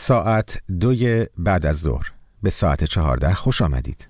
ساعت 2 بعد از ظهر به ساعت 14 خوش آمدید.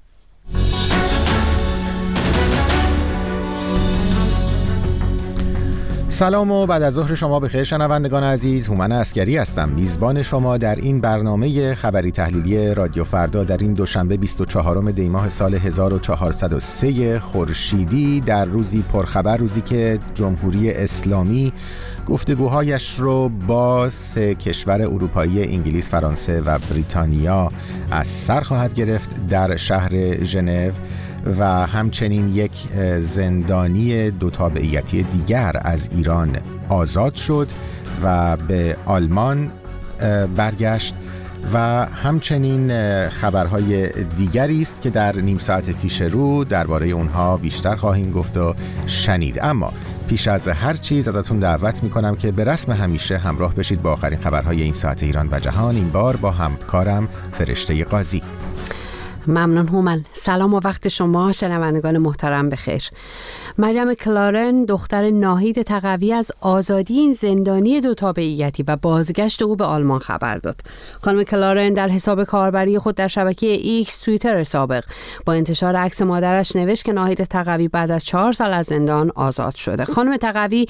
سلام و بعد از ظهر شما بخیر شنوندگان عزیز. هومن عسگری هستم، میزبان شما در این برنامه خبری تحلیلی رادیو فردا در این دوشنبه 24 دی ماه سال 1403 خورشیدی، در روزی پرخبر، روزی که جمهوری اسلامی گفتگوهایش رو با 3 کشور اروپایی انگلیس، فرانسه و بریتانیا از سر خواهد گرفت در شهر ژنو و همچنین یک زندانی 2 تابعیتی دیگر از ایران آزاد شد و به آلمان برگشت و همچنین خبرهای دیگری است که در نیم ساعت پیش رو درباره اونها بیشتر خواهیم گفت و شنید. اما پیش از هر چیز ازتون دعوت میکنم که به رسم همیشه همراه بشید با آخرین خبرهای این ساعت ایران و جهان، این بار با همکارم فرشته قاضی. ممنون هومن. سلام و وقت شما شنوندگان محترم بخیر. مریم کلارن دختر ناهید تقوی از آزادی این زندانی 2 تابعیتی و بازگشت او به آلمان خبر داد. خانم کلارن در حساب کاربری خود در شبکه ایکس توییتر سابق با انتشار عکس مادرش نوشت که ناهید تقوی بعد از 4 سال از زندان آزاد شده. خانم تقوی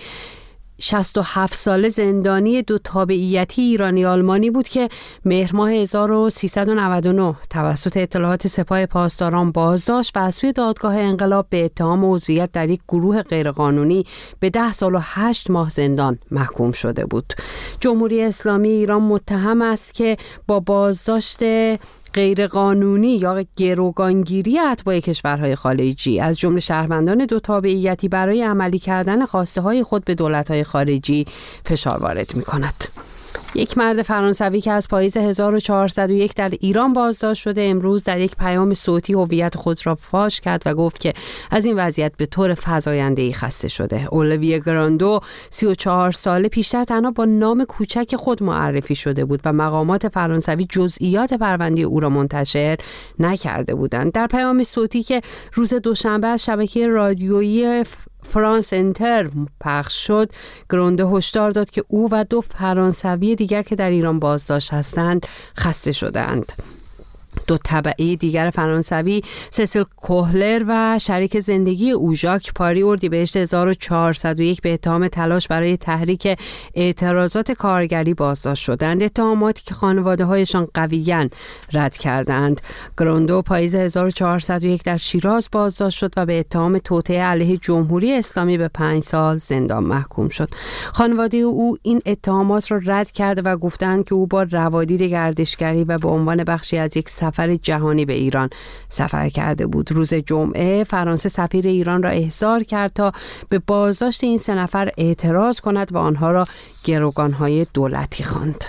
67 ساله زندانی 2 تابعیتی ایرانی آلمانی بود که مهر ماه 1399 توسط اطلاعات سپاه پاسداران بازداشت و از سوی دادگاه انقلاب به اتهام عضویت در یک گروه غیرقانونی به 10 سال و 8 ماه زندان محکوم شده بود. جمهوری اسلامی ایران متهم است که با بازداشت غیرقانونی یا گروگانگیری اتباع کشورهای خارجی از جمله شهروندان 2 تابعیتی برای عملی کردن خواسته های خود به دولت‌های خارجی فشار وارد می‌کند. یک مرد فرانسوی که از پاییز 1401 در ایران بازداشت شده امروز در یک پیام صوتی هویت خود را فاش کرد و گفت که از این وضعیت به طور فزاینده‌ای خسته شده. اولیویه گراندو 34 ساله پیشتر تنها با نام کوچک خود معرفی شده بود و مقامات فرانسوی جزئیات پرونده او را منتشر نکرده بودند. در پیام صوتی که روز دوشنبه از شبکه رادیویی فرانس انتر پخش شد، گرانده هشدار داد که او و 2 فرانسوی دیگر که در ایران بازداشت هستند خسته شدند. 2 تبعی دیگر فرانسوی، سیسیل کوهلر و شریک زندگی او ژاک پاری، اردیبهشت 1401 به اتهام تلاش برای تحریک اعتراضات کارگری بازداشت شدند، اتهاماتی که خانواده‌هایشان قویاً رد کردند. گراندو پاییز 1401 در شیراز بازداشت شد و به اتهام توطئه علیه جمهوری اسلامی به 5 سال زندان محکوم شد. خانواده او این اتهامات را رد کرد و گفتند که او با روادید گردشگری و به عنوان بخشی از یک سفر جهانی به ایران سفر کرده بود. روز جمعه فرانسه سفیر ایران را احضار کرد تا به بازداشت این 3 نفر اعتراض کند و آنها را گروگان‌های دولتی خواند.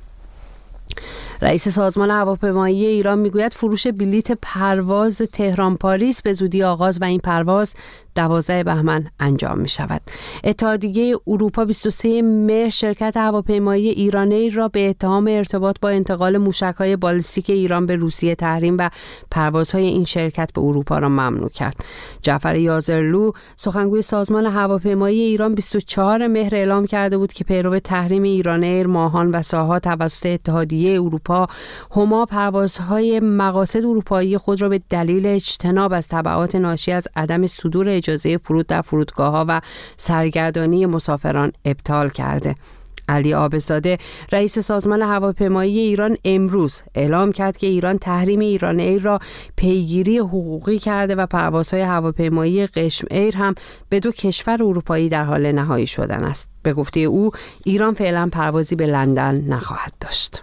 رئیس سازمان هواپیمایی ایران میگوید فروش بلیت پرواز تهران پاریس به زودی آغاز و این پرواز 12 بهمن انجام می شود. اتحادیه اروپا 23 مهر شرکت هواپیمایی ایران‌ایر را به اتهام ارتباط با انتقال موشک‌های بالستیک ایران به روسیه تحریم و پروازهای این شرکت به اروپا را ممنوع کرد. جعفر یازرلو سخنگوی سازمان هواپیمایی ایران 24 مهر اعلام کرده بود که پیرو تحریم ایران‌ایر ماهان و ساها توسط اتحادیه اروپا، هما پروازهای مقاصد اروپایی خود را به دلیل اجتناب از تبعات ناشی از عدم صدور اجازه فرود در فرودگاه‌ها و سرگردانی مسافران ابطال کرده. علی آبزاده رئیس سازمان هواپیمایی ایران امروز اعلام کرد که ایران تحریم ایران‌ایر را پیگیری حقوقی کرده و پروازهای هواپیمایی قشم ایر هم به 2 کشور اروپایی در حال نهایی شدن است. به گفته او ایران فعلا پروازی به لندن نخواهد داشت.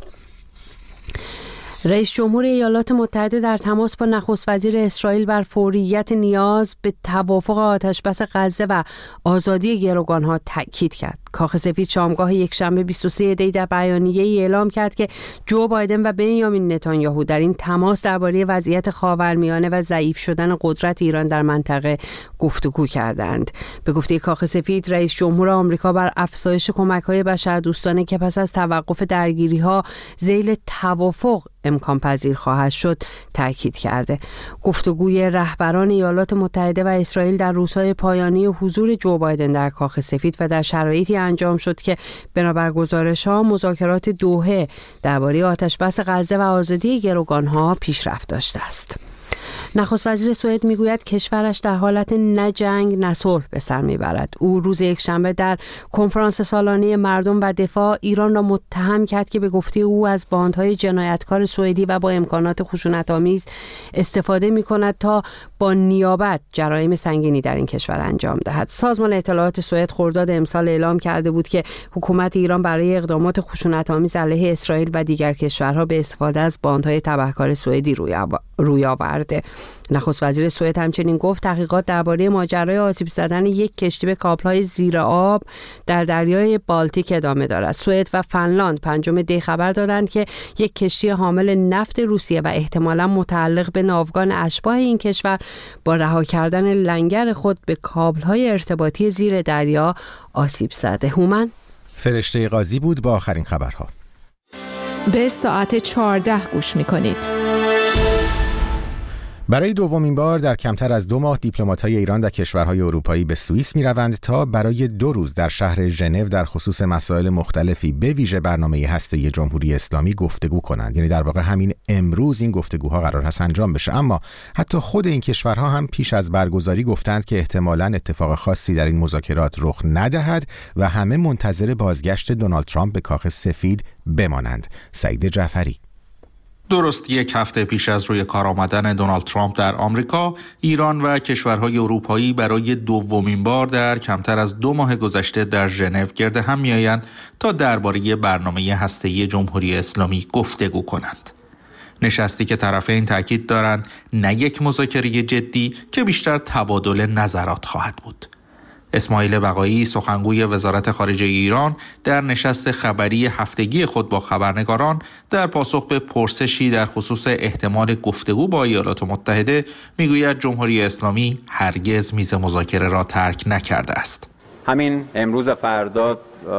رئیس جمهور ایالات متحده در تماس با نخست وزیر اسرائیل بر فوریت نیاز به توافق آتشبس غزه و آزادی گروگان‌ها تاکید کرد. کاخ سفید شامگاه یکشنبه 23 دی در بیانیه‌ای اعلام کرد که جو بایدن و بنیامین نتانیاهو در این تماس درباره وضعیت خاورمیانه و ضعیف شدن قدرت ایران در منطقه گفتگو کردند. به گفته کاخ سفید، رئیس جمهور آمریکا بر افزایش کمک‌های بشردوستانه که پس از توقف درگیری‌ها ذیل توافق امکان پذیر خواهد شد تاکید کرده. گفتگوی رهبران ایالات متحده و اسرائیل در روزهای پایانی حضور جو بایدن در کاخ سفید و در شرایطی انجام شد که بنابر گزارش‌ها مذاکرات دوحه درباره آتش‌بس غزه و آزادی گروگان‌ها پیشرفت داشته است. نخست وزیر سوئد میگوید کشورش در حالت نه جنگ نه صلح به سر میبرد. او روز یکشنبه در کنفرانس سالانه مردم و دفاع ایران را متهم کرد که به گفته او از باندهای جنایتکار سوئدی و با امکانات خشونت‌آمیز استفاده میکند تا با نیابت جرایم سنگینی در این کشور انجام دهد. سازمان اطلاعات سوئد خرداد امسال اعلام کرده بود که حکومت ایران برای اقدامات خشونت‌آمیز علیه اسرائیل و دیگر کشورها به استفاده از باندهای تبهکار سوئدی روی آورده. نخست وزیر سوئد همچنین گفت تحقیقات درباره ماجرای آسیب زدن یک کشتی به کابل‌های زیر آب در دریای بالتیک ادامه دارد. سوئد و فنلاند 5 دی خبر دادند که یک کشتی حامل نفت روسیه و احتمالاً متعلق به ناوگان اشباح این کشور با رها کردن لنگر خود به کابل‌های ارتباطی زیر دریا آسیب زده. هومن فرشته قاضی بود با آخرین خبرها. به ساعت 14 گوش می‌کنید. برای دومین بار در کمتر از 2 ماه دیپلمات‌های ایران و کشورهای اروپایی به سوئیس می‌روند تا برای 2 روز در شهر ژنو در خصوص مسائل مختلفی به ویژه برنامه هسته‌ای جمهوری اسلامی گفتگو کنند. یعنی در واقع همین امروز این گفتگوها قرار هست انجام بشه، اما حتی خود این کشورها هم پیش از برگزاری گفتند که احتمالاً اتفاق خاصی در این مذاکرات رخ ندهد و همه منتظر بازگشت دونالد ترامپ به کاخ سفید بمانند. سعید جعفری. درست 1 هفته پیش از روی کار آمدن دونالد ترامپ در آمریکا، ایران و کشورهای اروپایی برای دومین بار در کمتر از 2 ماه گذشته در ژنو گرد هم می‌آیند تا درباره برنامه هسته‌ای جمهوری اسلامی گفتگو کنند. نشستی که طرفین تاکید دارند نه یک مذاکره جدی که بیشتر تبادل نظرات خواهد بود. اسماعیل بقایی سخنگوی وزارت خارجه ایران در نشست خبری هفتگی خود با خبرنگاران در پاسخ به پرسشی در خصوص احتمال گفتگو با ایالات متحده میگوید جمهوری اسلامی هرگز میز مذاکره را ترک نکرده است. همین امروز و فردا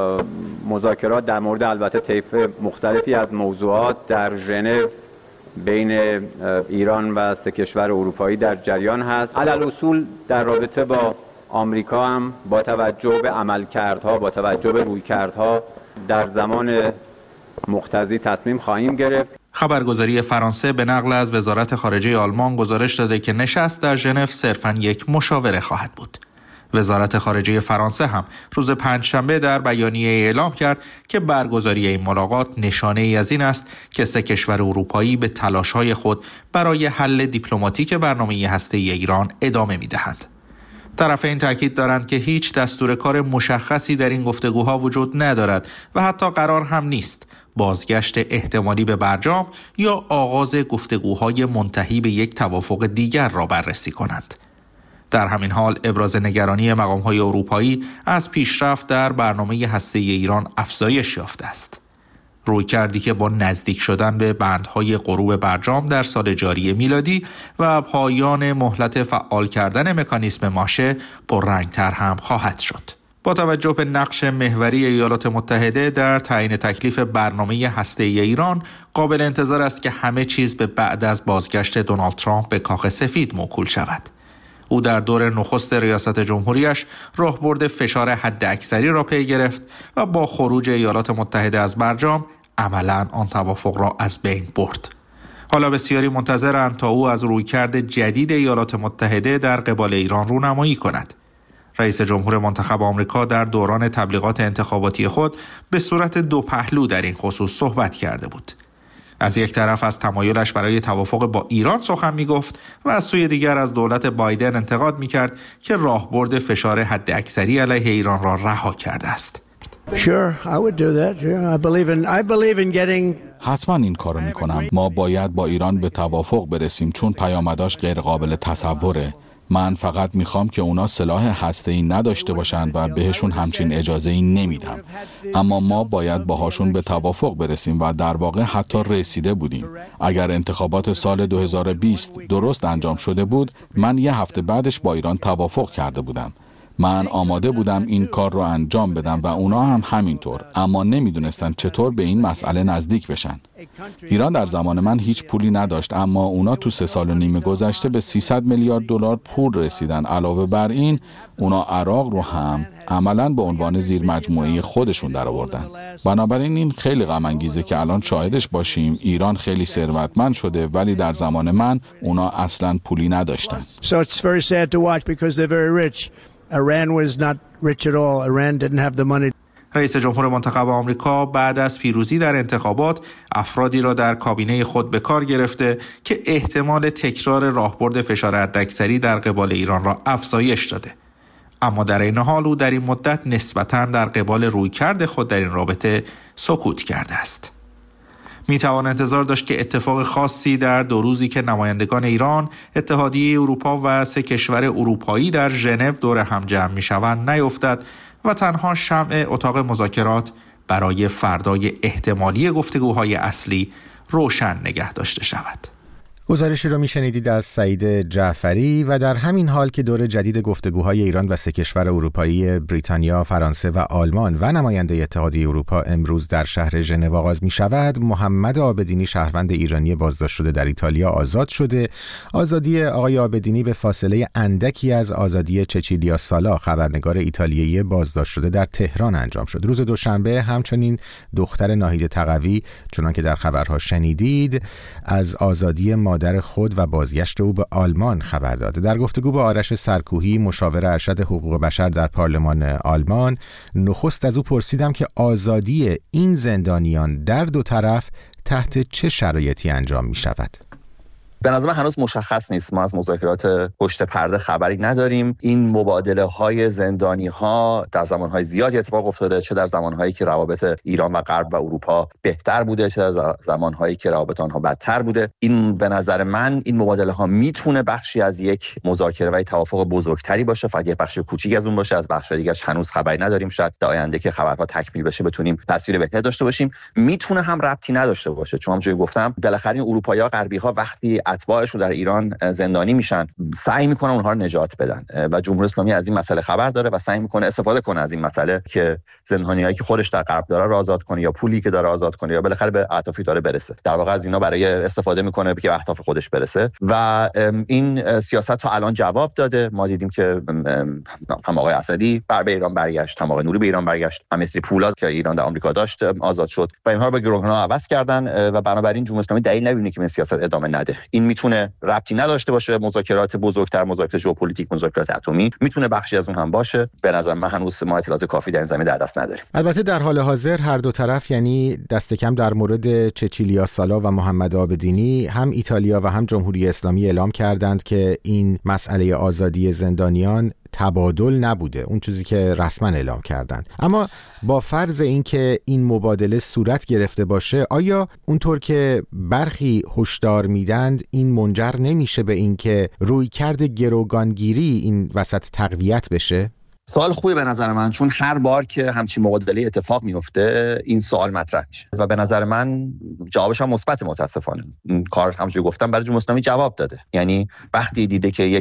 مذاکرات در مورد البته طیف مختلفی از موضوعات در ژنو بین ایران و 3 کشور اروپایی در جریان هست. علالاصول در رابطه با آمریکا هم با توجه به عملکردها، با توجه به رویکردها در زمان مقتضی تصمیم خواهیم گرفت. خبرگزاری فرانسه به نقل از وزارت خارجه آلمان گزارش داده که نشست در ژنو صرفاً یک مشاوره خواهد بود. وزارت خارجه فرانسه هم روز پنجشنبه در بیانیه اعلام کرد که برگزاری این ملاقات نشانه ای از این است که 3 کشور اروپایی به تلاش‌های خود برای حل دیپلماتیک برنامه هسته‌ای ایران ادامه می‌دهند. طرفین تاکید دارند که هیچ دستور کار مشخصی در این گفتگوها وجود ندارد و حتی قرار هم نیست بازگشت احتمالی به برجام یا آغاز گفتگوهای منتهی به یک توافق دیگر را بررسی کنند. در همین حال ابراز نگرانی مقام‌های اروپایی از پیشرفت در برنامه هسته‌ای ایران افزایش یافته است. رویکردی که با نزدیک شدن به بندهای غروب برجام در سال جاری میلادی و پایان مهلت فعال کردن مکانیسم ماشه پررنگ‌تر هم خواهد شد. با توجه به نقش محوری ایالات متحده در تعیین تکلیف برنامه هسته‌ای ایران، قابل انتظار است که همه چیز به بعد از بازگشت دونالد ترامپ به کاخ سفید موکول شود. او در دور نخست ریاست جمهوریش راهبرد فشار حداکثری را پی گرفت و با خروج ایالات متحده از برجام عملاً آن توافق را از بین برد. حالا بسیاری منتظرند تا او از رویکرد جدید ایالات متحده در قبال ایران رونمایی کند. رئیس جمهور منتخب آمریکا در دوران تبلیغات انتخاباتی خود به صورت 2 پهلو در این خصوص صحبت کرده بود. از یک طرف از تمایلش برای توافق با ایران سخن می‌گفت و از سوی دیگر از دولت بایدن انتقاد می‌کرد که راهبرد فشار حداکثری علیه ایران را رها کرده است. حتما این کارو می‌کنم. ما باید با ایران به توافق برسیم چون پیامداش غیر قابل تصوره. من فقط میخوام که اونا سلاح هسته‌ای نداشته باشن و بهشون همچین اجازه‌ای نمیدم. اما ما باید باهاشون به توافق برسیم و در واقع حتی رسیده بودیم. اگر انتخابات سال 2020 درست انجام شده بود، من 1 هفته بعدش با ایران توافق کرده بودم. من آماده بودم این کار رو انجام بدم و اونا هم همینطور، اما نمیدونستن چطور به این مسئله نزدیک بشن. ایران در زمان من هیچ پولی نداشت، اما اونا تو 3.5 سال گذشته به 300 میلیارد دلار پول رسیدن. علاوه بر این اونا عراق رو هم عملاً به عنوان زیر مجموعه خودشون در آوردن. بنابراین این خیلی غم انگیزه که الان شاهدش باشیم. ایران خیلی ثروتمند شده ولی در زمان من اونا اصلاً پولی نداشتن. So it's very sad to watch because they're very rich. Iran was not rich at all. Iran didn't have the money. رئیس جمهور منتخب آمریکا بعد از پیروزی در انتخابات افرادی را در کابینه خود به کار گرفته که احتمال تکرار راهبرد فشار حداکثری در قبال ایران را افزایش داده. اما در این حال او در این مدت نسبتاً در قبال رویکرد خود در این رابطه سکوت کرده است. میتوان انتظار داشت که اتفاق خاصی در 2 روزی که نمایندگان ایران، اتحادیه اروپا و 3 کشور اروپایی در ژنو دور هم جمع میشوند نیفتد و تنها شمع اتاق مذاکرات برای فردای احتمالی گفتگوهای اصلی روشن نگه داشته شود. گزارشی رو میشنیدید از سعید جعفری. و در همین حال که دور جدید گفتگوهای ایران و 3 کشور اروپایی بریتانیا، فرانسه و آلمان و نماینده اتحادیه اروپا امروز در شهر ژنو آغاز می شود، محمد عابدینی شهروند ایرانی بازداشت شده در ایتالیا آزاد شده. آزادی آقای عابدینی به فاصله اندکی از آزادی چچیلیا سالا، خبرنگار ایتالیایی بازداشت شده در تهران انجام شد. روز دوشنبه همچنین دختر ناهید تقوی، چنان که در خبرها شنیدید، از آزادی مادر خود و بازگشت او به آلمان خبر داد. در گفتگو با آرش سرکوهی، مشاور ارشد حقوق بشر در پارلمان آلمان، نخست از او پرسیدم که آزادی این زندانیان در 2 طرف تحت چه شرایطی انجام می شود؟ به نظر من هنوز مشخص نیست. ما از مذاکرات پشت پرده خبری نداریم. این مبادله های زندانی ها در زمان های زیادی اتفاق افتاده، چه در زمان هایی که روابط ایران و غرب و اروپا بهتر بوده، چه در زمان هایی که روابط آنها بدتر بوده. این به نظر من این مبادله ها میتونه بخشی از یک مذاکره و توافق بزرگتری باشه، فقط یک بخش کوچیک از اون باشه. از بخش دیگه‌اش هنوز خبری نداریم. شاید در آینده که خبرها تکمیل بشه بتونیم تصویر بهتری داشته باشیم. میتونه هم ربطی نداشته باشه، چون همونجوری گفتم بالاخره این اروپایی‌ها، غربی‌ها وقتی اتباعشون در ایران زندانی میشن سعی میکنن اونها رو نجات بدن و جمهوری اسلامی از این مسئله خبر داره و سعی میکنه استفاده کنه از این مسئله که زندانیایی که خودش در غرب داره رو آزاد کنه یا پولی که داره آزاد کنه یا بالاخره به اهدافی داره برسه. در واقع از اینا برای استفاده میکنه که به اهداف خودش برسه و این سیاست تا الان جواب داده. ما دیدیم که هم آقای اسدی به ایران برگشت، هم آقای نوری به ایران برگشت، هم مصری پولاد که ایران در آمریکا داشت آزاد شد و اینها رو به گروه‌ها عوض کردن و بنابراین جمهوری اسلامی دلیل نمی‌بینه که این سیاست ادامه نده. این میتونه ربطی نداشته باشه. مذاکرات بزرگتر، مذاکرات ژئوپلیتیک، مذاکرات اتمی میتونه بخشی از اون هم باشه. به نظر من هنوز ما اطلاعات کافی در این زمینه در دست نداریم. البته در حال حاضر هر 2 طرف، یعنی دست کم در مورد چچیلیا سالا و محمد عابدینی، هم ایتالیا و هم جمهوری اسلامی اعلام کردند که این مسئله آزادی زندانیان تبادل نبوده، اون چیزی که رسما اعلام کردند. اما با فرض اینکه این مبادله صورت گرفته باشه، آیا اونطور که برخی هشدار میدند این منجر نمیشه به اینکه رویکرد گروگانگیری این وسط تقویت بشه؟ سوال خوبی به نظر من، چون هر بار که همچین مبادله اتفاق میفته این سوال مطرح میشه و به نظر من جوابش هم مثبت. متاسفانه این کار همونجوری گفتم برای جمهوری اسلامی جواب داده. یعنی وقتی دیده که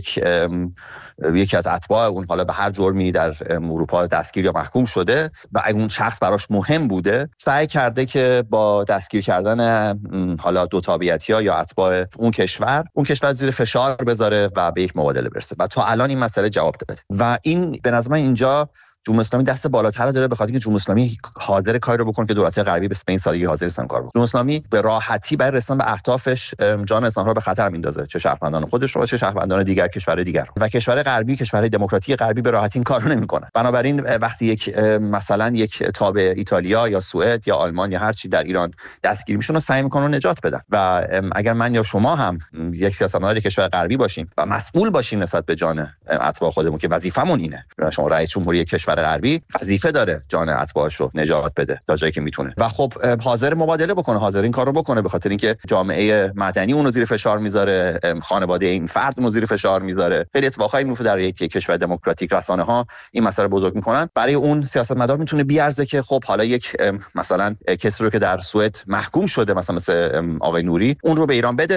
یکی از اتباع اون حالا به هر جرمی در اروپا دستگیر یا محکوم شده و اون شخص براش مهم بوده، سعی کرده که با دستگیر کردن حالا 2 تابعیتی‌ها یا اتباع اون کشور زیر فشار بذاره و به یک مبادله برسه و تا الان این مسئله جواب داده و این به نظر من اینجا جمهوری اسلامی دست بالاتر داره، به خاطر اینکه جمهوری اسلامی حاضر کاری رو بکنه که دولت‌های غربی به این سادگی حاضر نیستن کار بکنن. جمهوری اسلامی به راحتی برای رسیدن به اهدافش جان انسان‌ها رو به خطر میندازه، چه شهروندان خودش رو چه شهروندان کشورهای دیگر و کشور غربی، کشورهای دموکراتیک غربی به راحتی این کارو نمی‌کنن. بنابراین وقتی مثلا یک تابع ایتالیا یا سوئد یا آلمان یا هر چی در ایران دستگیر میشن و سعی میکنن نجات بدن و اگر من یا شما هم یک سیاستمدار کشور غربی باشیم و مسئول باشیم نسبت به جان اتباع خودمون که وظیفمون اینه، شما رئیس جمهوری کشور غربی وظیفه داره جان اتباعش رو نجات بده تا جایی که میتونه و خب حاضر مبادله بکنه، حاضر این کارو بکنه، به خاطر اینکه جامعه مدنی اون رو زیر فشار میذاره، خانواده این فرد رو زیر فشار میذاره. خیلی اتفاقایی میفته در یک کشور دموکراتیک، رسانه‌ها این مسئله بزرگ میکنن. برای اون سیاستمدار میتونه بیارزه که خب حالا یک مثلا کسی رو که در سوئد محکوم شده مثلا مثل آقای نوری، اون رو به ایران بده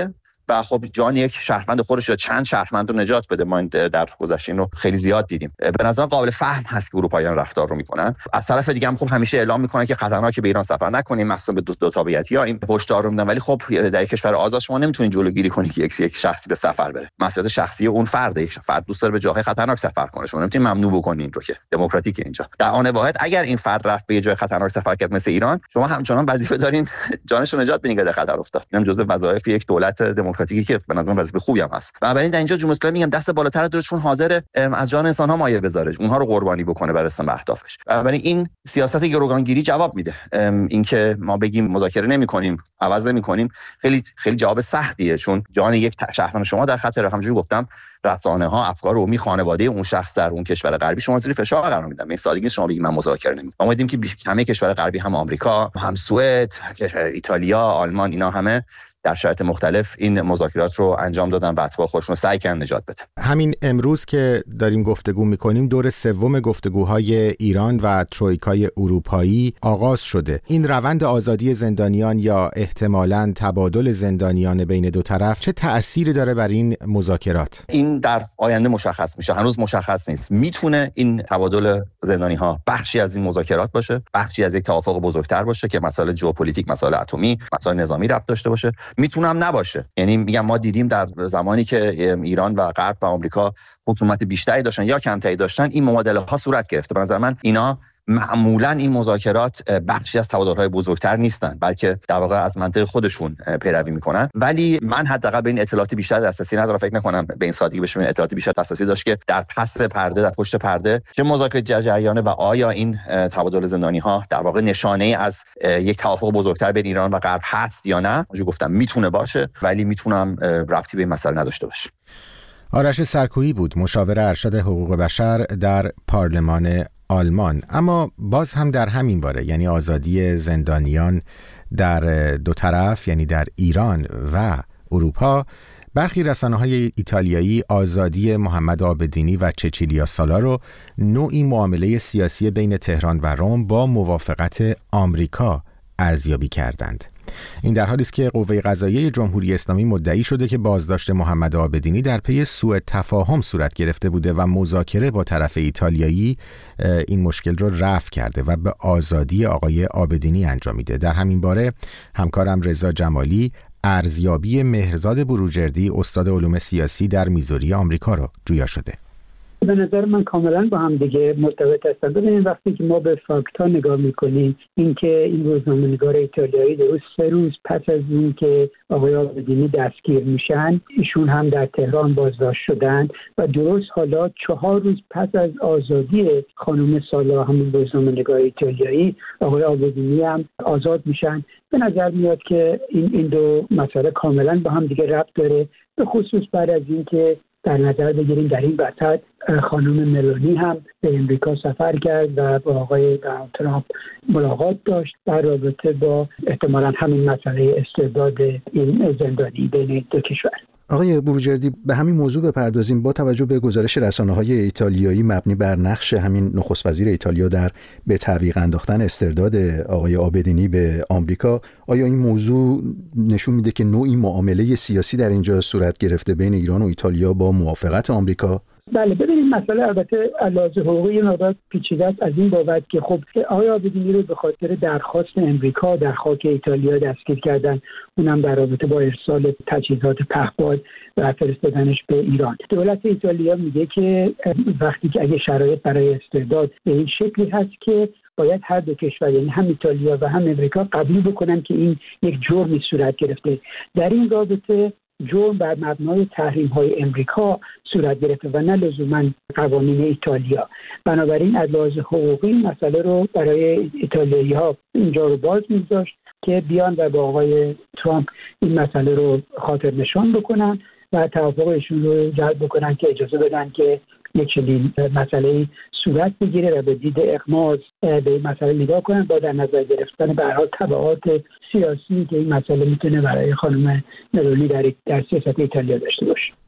و خب جان یک شهروند خودش یا چند شهروند رو نجات بده. ما در گذشته اینو خیلی زیاد دیدیم. به نظر قابل فهم هست که اروپاییان رفتار رو میکنن. از طرف دیگه هم خب همیشه اعلام میکنن که خطرناکه به ایران سفر نکنیم، مخصوصا به دو تابعیتی‌ها این هشدار رو میدن، ولی خب در کشور آزاد شما نمیتونید جلوگیری کنی که یک شخصی به سفر بره. مسئله شخصی اون فرد، یک فرد دوست داره به جاهای خطرناک سفر کنه، شما نمیتونید ممنوع بکنین رو که دموکراتیک اینجا. در آن واحد اگر این فرد رفت به جای خطرناک سفر کرد مثل ایران، شما همچنان وظیفه دارین جانش رو نجات بدین که در خطر افتاد. اینم جزء وظایف یک دولت دموکراتیکی که به نظر وظیفه خوبی هم هست. بنابراین در اینجا جمهوری اسلامی میگم دست بالاتر داره، چون حاضر از جان انسان‌ها مایه بذاره، اونها رو قربانی بکنه برای رسیدن به اهدافش. بنابراین این سیاست گروگانگیری جواب میده. اینکه ما بگیم مذاکره نمی‌کنیم، عوض نمی‌کنیم، خیلی جواب سختیه، چون جان یک شهروند شما در خطر. همونجوری گفتم رسانه‌ها افکار عمومی خانواده اون شخص در اون کشور غربی شما زیر فشار قرار میدن. این سادگی شما بگید من مذاکره نمی‌کنم. ما دیدیم که همه کشور غربی، هم آمریکا، هم سوئد، ایتالیا، آلمان، اینا همه در شرایط مختلف این مذاکرات رو انجام دادن و اتباع خودشون رو سعی کردن نجات بدن. همین امروز که داریم گفتگو می‌کنیم دور سوم گفتگوهای ایران و ترویکای اروپایی آغاز شده. این روند آزادی زندانیان یا احتمالاً تبادل زندانیان بین دو طرف چه تأثیری داره بر این مذاکرات؟ این در آینده مشخص میشه، هنوز مشخص نیست. میتونه این تبادل زندانی‌ها بخشی از این مذاکرات باشه، بخشی از یک توافق بزرگتر باشه که مسائل ژئوپلیتیک، مسائل اتمی، مسائل نظامی ربط داشته باشه. میتونم نباشه. یعنی میگم ما دیدیم در زمانی که ایران و غرب و آمریکا حکومت بیشتری داشتن یا کمتری داشتن، این مبادله ها صورت گرفته. به نظر من اینا معمولا این مذاکرات بخشی از تبادل‌های بزرگتر نیستن، بلکه در واقع از منطق خودشون پیروی میکنن. ولی من حداقل به این اطلاعاتی بیشتر دسترسی ندارم، فکر نکنم به این سادگی بشه این اطلاعاتی بیشتر دسترسی داشت که در پس پرده، در پشت پرده چه مذاکره جریانه و آیا این تبادل زندانی‌ها در واقع نشانه‌ای از یک توافق بزرگتر بین ایران و غرب هست یا نه. جو گفتم میتونه باشه، ولی میتونم ربطی به این مسئله نداشته باشه. آرش سرکویی بود، مشاور ارشد حقوق بشر در پارلمان آلمان. اما باز هم در همین باره، یعنی آزادی زندانیان در دو طرف، یعنی در ایران و اروپا، برخی رسانه‌های ایتالیایی آزادی محمد عابدینی و چچیلیا سالا رو نوعی معامله سیاسی بین تهران و روم با موافقت آمریکا ارزیابی کردند. این در حالی است که قوه قضاییه جمهوری اسلامی مدعی شده که بازداشت محمد عابدینی در پی سوء تفاهم صورت گرفته بوده و مذاکره با طرف ایتالیایی این مشکل رو رفع کرده و به آزادی آقای عابدینی انجامیده. در همین باره همکارم رضا جمالی ارزیابی مهرزاد بروجردی، استاد علوم سیاسی در میزوری آمریکا رو جویا شده. به نظر من کاملا با هم دیگه مرتبط هستن. ببینید وقتی که ما به فاکت‌ها نگاه می‌کنیم، اینکه این روزنامه‌نگار ایتالیایی درست 3 روز پس از این که آقای عابدینی دستگیر میشن، ایشون هم در تهران بازداشت شدن و درست حالا 4 روز پس از آزادی خانم سالا، همون روزنامه‌نگار ایتالیایی، آقای عابدینی هم آزاد میشن. به نظر میاد که این دو مسئله کاملا با هم دیگه ربط داره، به خصوص بعد از اینکه در نظر بگیریم در این وسط خانم ملونی هم به امریکا سفر کرد و با آقای ترامپ ملاقات داشت در رابطه با احتمالاً همین مسئله استرداد این زندانی بین دو کشور. آقای بروجردی، به همین موضوع بپردازیم. با توجه به گزارش رسانه‌های ایتالیایی مبنی بر نقش همین نخست وزیر ایتالیا در به تعویق انداختن استرداد آقای عابدینی به آمریکا، آیا این موضوع نشون میده که نوعی معامله سیاسی در اینجا صورت گرفته بین ایران و ایتالیا با موافقت آمریکا؟ بله، ببینید مسئله البته علاوه حقوقی مقدار پیچیده است از این بابت که خب آقای عابدینی رو به خاطر درخواست امریکا در خاک ایتالیا دستگیر کردن، اونم در رابطه با ارسال تجهیزات پهپاد و فرستادنش به ایران. دولت ایتالیا میگه که وقتی که اگه شرایط برای استرداد به این شکلی هست که باید هر دو کشور، یعنی هم ایتالیا و هم امریکا، قبول بکنن که این یک جرمی صورت گرفته. در این رابطه جرم بر مبنای تحریم‌های امریکا صورت گرفته و نه لزوماً قوانین ایتالیا. بنابراین از لحاظ حقوقی مسئله رو برای ایتالیایی‌ها اینجا رو باز می‌گذاشت که بیان و با آقای ترامپ این مسئله رو خاطر نشان بکنن و توافقشون رو جلب بکنن که اجازه بدن که یک چنین مسئله صورت بگیره و به دید اغماض به این مسئله نگاه کنن، با در نظر گرفتن به هر حال تبعات سیاسی که این مسئله میتونه برای خانم ملونی در سیاست ایتالیا داشته باشه.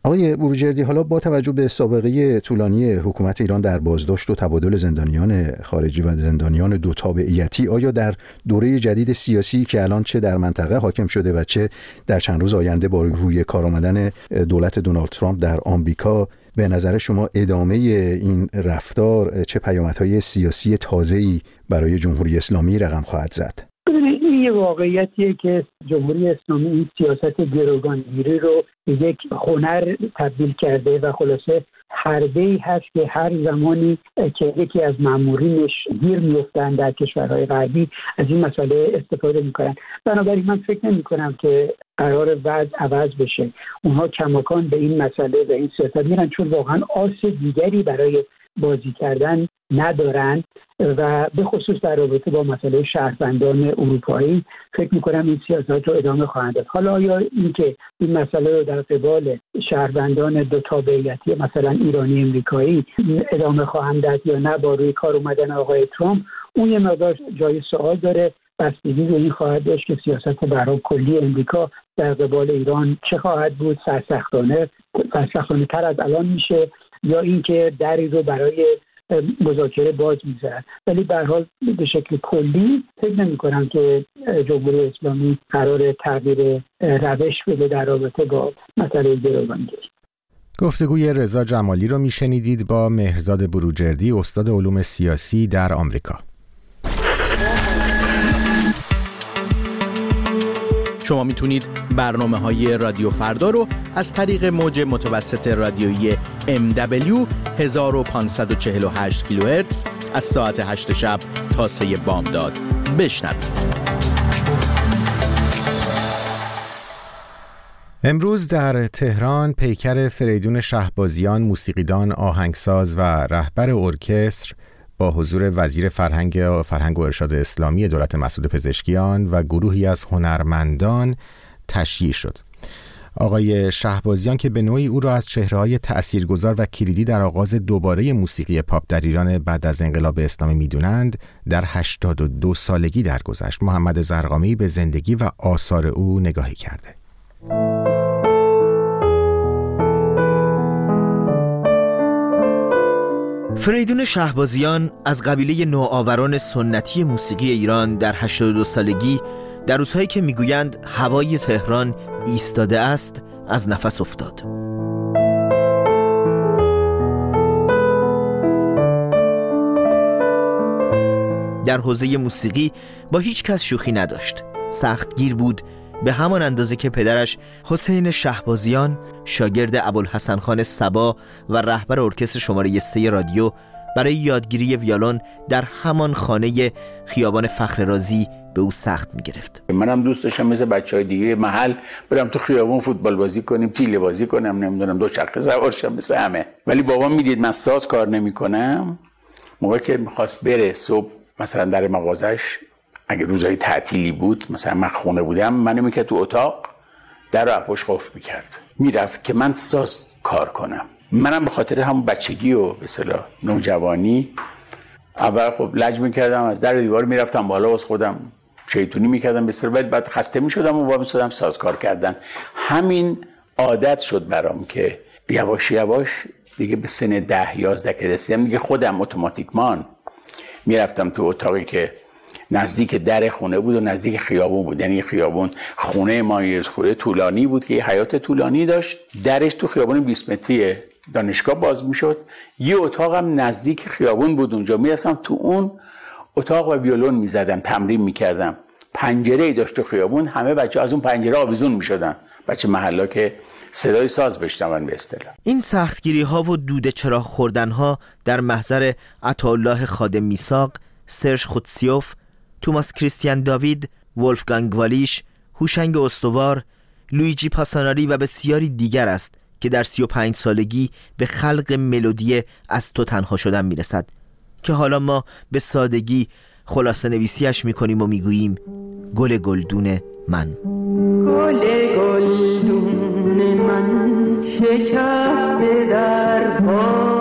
آقای بروجردی، حالا با توجه به سابقه طولانی حکومت ایران در بازداشت و تبادل زندانیان خارجی و زندانیان دو تابعیتی، آیا در دوره جدید سیاسی که الان چه در منطقه حاکم شده و چه در چند روز آینده با روی کار آمدن دولت دونالد ترامپ در آمریکا، به نظر شما ادامه این رفتار چه پیامدهای سیاسی تازه‌ای برای جمهوری اسلامی رقم خواهد زد؟ این یه واقعیتیه که جمهوری اسلامی این سیاست گروگانگیری رو یک هنر تبدیل کرده و خلاصه حربه‌ای هست که هر زمانی که یکی از مامورینش گیر میفتن در کشورهای غربی از این مسئله استفاده میکنن. بنابراین من فکر نمی‌کنم که قرار وضع عوض بشه. اونها کماکان به این مسئله و این سیاست میرن چون واقعا آس دیگری برای بازی کردن ندارن و به خصوص در رابطه با مسئله شهروندان اروپایی فکر میکنم این سیاست رو ادامه خواهند داد. حالا آیا اینکه این مسئله رو در قبال شهروندان دو تابعیتی مثلا ایرانی امریکایی ادامه خواهند داد یا نه با روی کار اومدن آقای ترامپ، اون یه مقدار جای سوال داره. بستگی به این خواهد داشت که سیاست برای کلی امریکا در قبال ایران چه خواهد بود، سرسختانه تر از الان میشه یا اینکه دری رو برای مذاکره باز می‌ذارن. ولی به هر حال به شکل کلی فکر نمی‌کنم که جمهوری اسلامی قرار تغییر روش بده در رابطه با مسئله گروگانگیری. گفتگوی رضا جمالی رو میشنیدید با مهرزاد بروجردی، استاد علوم سیاسی در آمریکا. شما میتونید برنامه‌های رادیو فردا رو از طریق موج متوسط رادیویی MW 1548 کیلوهرتز از ساعت 8 شب تا 3 بامداد بشنوید. امروز در تهران پیکر فریدون شهبازیان، موسیقیدان، آهنگساز و رهبر ارکستر با حضور وزیر فرهنگ و ارشاد اسلامی دولت مسعود پزشکیان و گروهی از هنرمندان تشییع شد. آقای شهبازیان که به نوعی او را از چهره‌های تأثیرگذار و کلیدی در آغاز دوباره موسیقی پاپ در ایران بعد از انقلاب اسلامی می‌دونند، در 82 سالگی درگذشت. محمد زرقامی به زندگی و آثار او نگاهی کرده. فریدون شهبازیان از قبیله نوآوران سنتی موسیقی ایران در 82 سالگی در روزهایی که میگویند هوای تهران ایستاده است از نفس افتاد. در حوزه موسیقی با هیچ کس شوخی نداشت. سختگیر بود به همان اندازه که پدرش حسین شهبازیان شاگرد ابوالحسن خان صبا و رهبر ارکستر شماره 3 رادیو برای یادگیری ویولون در همان خانه خیابان فخر رازی به او سخت می‌گرفت. منم دوست داشتم مثل بچهای دیگه محل برم تو خیابون فوتبال بازی کنیم، تیله بازی کنم، نمیدونم دوچرخه سوار شم مثل همه. ولی بابام میدید من ساز کار نمی‌کنم، موقعی که می‌خواست بره صبح مثلا در مغازش، اگه روزهای تعطیلی بود مثلا من خونه بودم، منو میکرد تو اتاق، در رو پشت قفل میکرد، میرفت که من ساز کار کنم. منم به خاطر همون بچگی و به اصطلاح نوجوانی اول خب لج میکردم، از در دیوار میرفتم بالا، واسه خودم شیطونی میکردم به اصطلاح، بعد خسته میشدم و وابستادم ساز کار کردن. همین عادت شد برام که یواش یواش دیگه به سن 10-11 که رسیدم دیگه خودم اتوماتیکمان میرفتم تو اتاقی که نزدیک در خونه بود و نزدیک خیابون بود. یعنی خیابون خونه ما یه خونه طولانی بود که یه حیاط طولانی داشت، درش تو خیابون 20 متری دانشگاه باز میشد. یه اتاقم نزدیک خیابون بود، اونجا میرفتم تو اون اتاق و ویولون میزدم، تمرین میکردم. پنجره‌ای داشت تو خیابون، همه بچه از اون پنجره آویزون میشدن، بچه محلا که صدای ساز بشنون به اصطلاح. این سختگیری ها و دود چراغ خوردن ها در محضر عطاالله خادم میثاق، سرژ خودسیوف، توماس کریستیان داوید، ولفگانگ والیش، هوشنگ استوار، لویجی پاساناری و بسیاری دیگر است که در 35 سالگی به خلق ملودی از تو تنها شدن میرسد که حالا ما به سادگی خلاصه نویسیش میکنیم و میگوییم گل گلدون من. گل گلدون من شکسته در پا.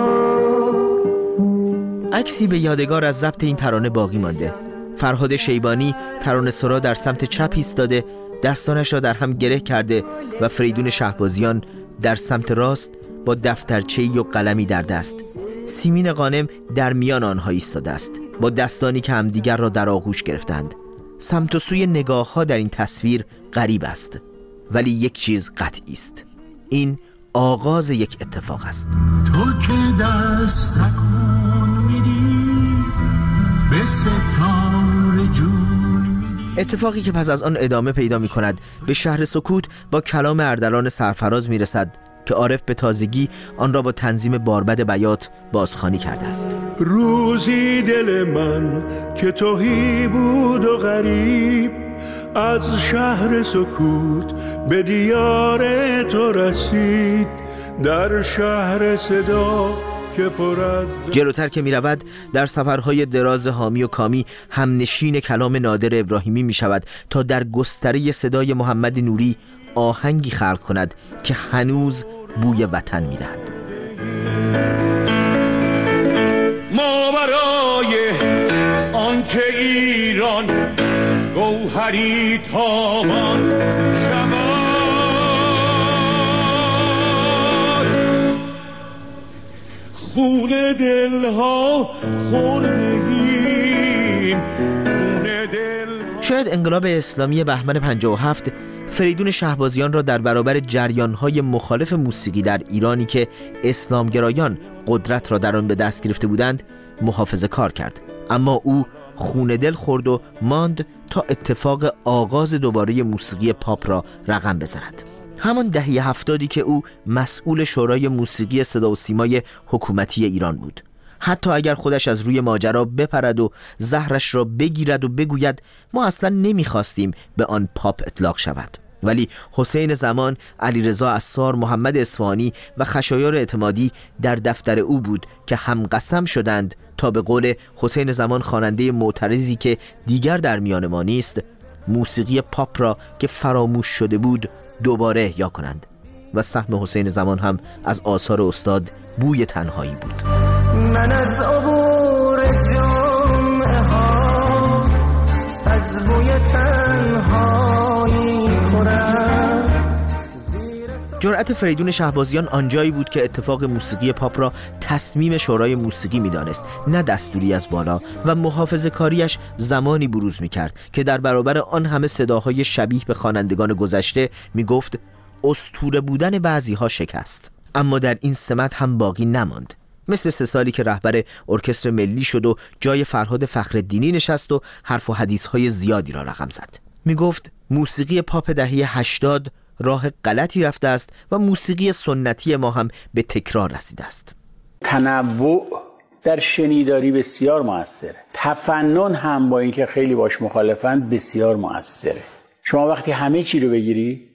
عکسی به یادگار از ضبط این ترانه باقی مانده. فرهاد شیبانی ترانه سرا در سمت چپ ایستاده، دستانش را در هم گره کرده و فریدون شهبازیان در سمت راست با دفترچه‌ای و قلمی در دست. سیمین غانم در میان آنها ایستاده است با دستانی که همدیگر را در آغوش گرفتند. سمت و سوی نگاه‌ها در این تصویر غریب است، ولی یک چیز قطعی است: این آغاز یک اتفاق است. تو که دست تکون میدی به ستاره جون، اتفاقی که پس از آن ادامه پیدا می کند به شهر سکوت با کلام اردلان سرفراز می رسد که عارف به تازگی آن را با تنظیم باربد بیات بازخوانی کرده است. روزی دل من که تهی بود و غریب، از شهر سکوت به دیار تو رسید، در شهر صدا که پر از جلوتر که می رود در سفرهای دراز حامی و کامی همنشین کلام نادر ابراهیمی می شود تا در گستره صدای محمد نوری آهنگی خلق کند که هنوز بوی وطن می دهد. ما برای آنچه ایران گوهری تابان شود، خون دلها خوردگیم، خون دل. شاید انقلاب اسلامی بهمن 57 فریدون شهبازیان را در برابر جریان‌های مخالف موسیقی در ایرانی که اسلامگرایان قدرت را در آن به دست گرفته بودند محافظه کار کرد، اما او خون دل خورد و ماند تا اتفاق آغاز دوباره موسیقی پاپ را رقم بزند. همان دهه 70 که او مسئول شورای موسیقی صدا و سیمای حکومتی ایران بود. حتی اگر خودش از روی ماجرا بپرد و زهرش را بگیرد و بگوید ما اصلا نمیخواستیم به آن پاپ اطلاق شود، ولی حسین زمان، علیرضا عصار، محمد اصفهانی و خشایار اعتمادی در دفتر او بود که هم قسم شدند تا به قول حسین زمان خواننده معترضی که دیگر در میان ما نیست، موسیقی پاپ را که فراموش شده بود دوباره احیا کنند. و سهم حسین زمان هم از آثار استاد بوی تنهایی بود. من از عبور جمعه ها از بوی تنهایی خورم. جرأت فریدون شهبازیان آنجایی بود که اتفاق موسیقی پاپ را تصمیم شورای موسیقی می‌دانست، نه دستوری از بالا، و محافظه‌کاریش زمانی بروز می‌کرد که در برابر آن همه صداهای شبیه به خوانندگان گذشته می‌گفت اسطوره بودن بعضی‌ها شکست. اما در این سمت هم باقی نماند. مثل 3 سالی که رهبر ارکستر ملی شد و جای فرهاد فخرالدینی نشست و حرف و حدیث‌های زیادی را رقم زد. می‌گفت موسیقی پاپ دهه 80 راه غلطی رفته است و موسیقی سنتی ما هم به تکرار رسیده است. تنوع در شنیداری بسیار موثره. تفنن هم با اینکه خیلی باش مخالفند بسیار موثره. شما وقتی همه چی رو بگیری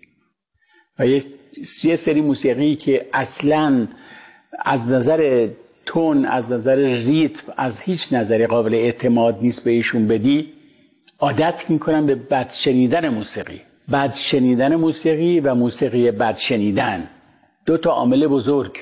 و یه سری موسیقی که اصلاً از نظر تون، از نظر ریتم، از هیچ نظری قابل اعتماد نیست به ایشون بدی، عادت میکنن به بد شنیدن موسیقی. بد شنیدن موسیقی و موسیقی بد شنیدن 2 تا عامل بزرگ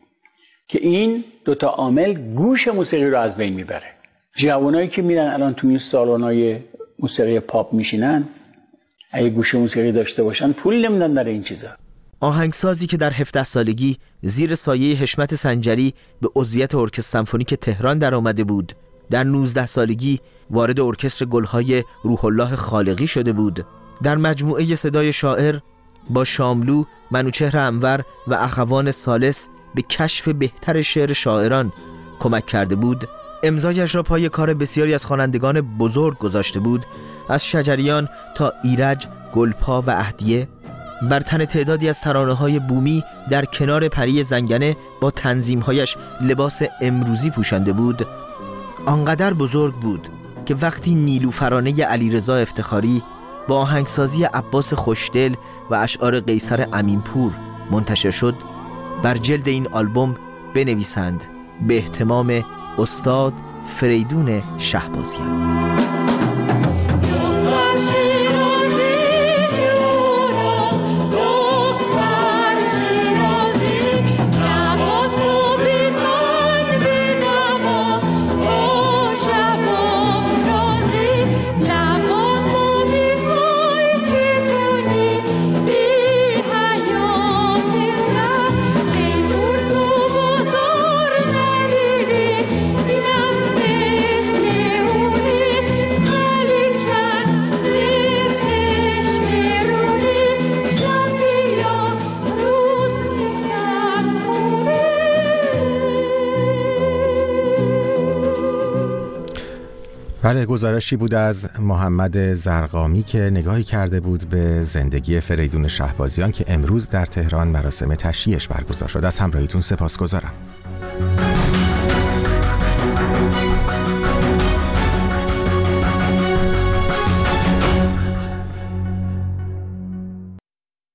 که این 2 تا عامل گوش موسیقی رو از بین میبره. جوانایی که میرن الان تو این سالن‌های موسیقی پاپ میشینن، اگه گوش موسیقی داشته باشن پول نمیدن در این چیزا. آهنگسازی که در 17 سالگی زیر سایه حشمت سنجری به عضویت ارکستر سمفونیک تهران در آمده بود، در 19 سالگی وارد ارکستر گلهای روح الله خالقی شده بود. در مجموعه صدای شاعر با شاملو، منوچهر انور و اخوان ثالث به کشف بهتر شعر شاعران کمک کرده بود. امضایش را پای کار بسیاری از خوانندگان بزرگ گذاشته بود، از شجریان تا ایرج، گلپا و اهدیه. بر تن تعدادی از ترانه‌های بومی در کنار پری زنگنه با تنظیم‌هایش لباس امروزی پوشانده بود. آنقدر بزرگ بود که وقتی نیلوفرانه علیرضا افتخاری با آهنگسازی عباس خوشدل و اشعار قیصر امینپور منتشر شد، بر جلد این آلبوم بنویسند به اهتمام استاد فریدون شهبازیان. بله، گزارشی بود از محمد زرقامی که نگاهی کرده بود به زندگی فریدون شهبازیان که امروز در تهران مراسم تشییعش برگزار شد. از همراهیتون سپاسگزارم.